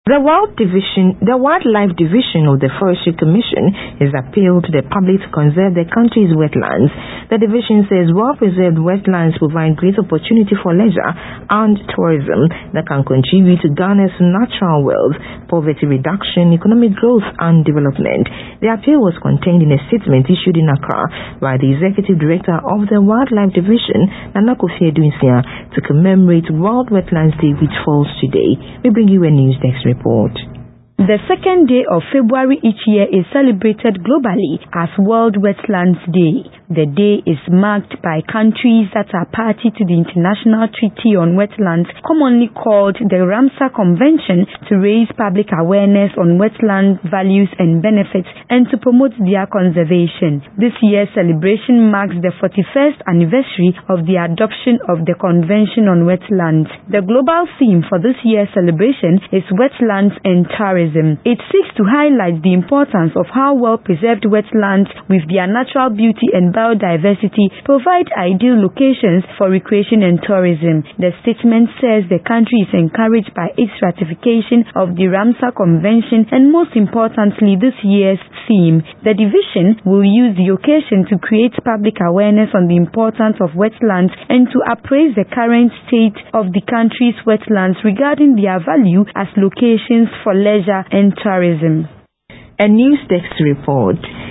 The Wildlife Division of the Forestry Commission has appealed to the public to conserve the country's wetlands. The division says well-preserved wetlands provide great opportunity for leisure and tourism that can contribute to Ghana's natural wealth, poverty reduction, economic growth and development. The appeal was contained in a statement issued in Accra by the Executive Director of the Wildlife Division, Nana Kofi Adunsia, to commemorate World Wetlands Day, which falls today. We bring you a news desk report. The second day of February each year is celebrated globally as World Wetlands Day. The day is marked by countries that are party to the International Treaty on Wetlands, commonly called the Ramsar Convention, to raise public awareness on wetland values and benefits and to promote their conservation. This year's celebration marks the 41st anniversary of the adoption of the Convention on Wetlands. The global theme for this year's celebration is Wetlands and Tourism. It seeks to highlight the importance of how well-preserved wetlands with their natural beauty and biodiversity provide ideal locations for recreation and tourism. The statement says the country is encouraged by its ratification of the Ramsar Convention and, most importantly, this year's theme. The division will use the occasion to create public awareness on the importance of wetlands and to appraise the current state of the country's wetlands regarding their value as locations for leisure and tourism. A news desk report.